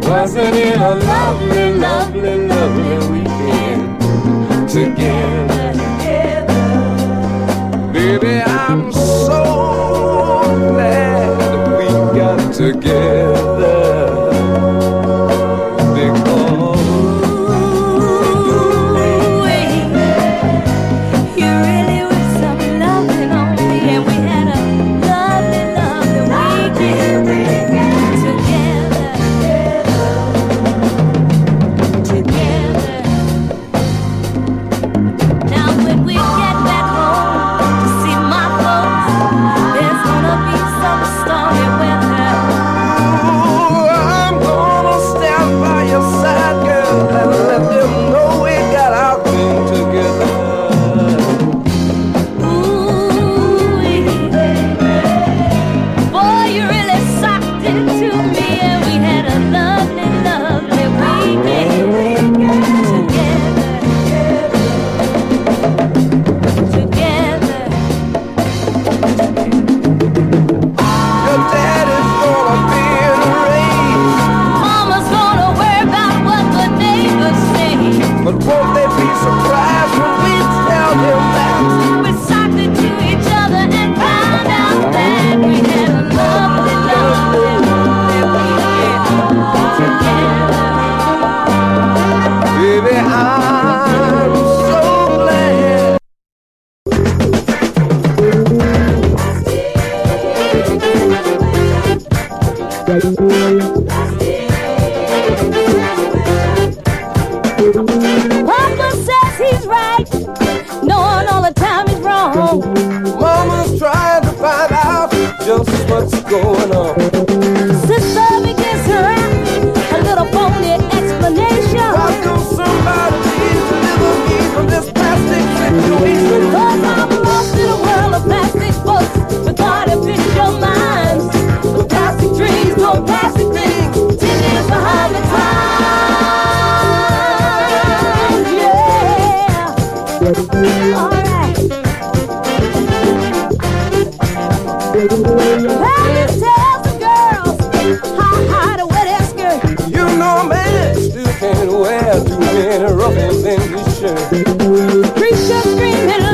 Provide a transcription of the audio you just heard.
Wasn't it a lovely, lovely, lovely weekend together? Baby, I'm so glad we got together. Papa says he's right, knowing all the time he's wrong. Mama's trying to find out just what's going on. Sister begins to rap a little phony explanation. Why don't somebody please deliver me from this plastic situation? 'Cause I'm lost in a world of plastic folks with artificial minds, with plastic dreams, no plastic things, 10 years behind the times. Alright. Paris tells the girls how to wear their skirt. You know a man still can't wear too many ruffles in his shirt. Preacher screaming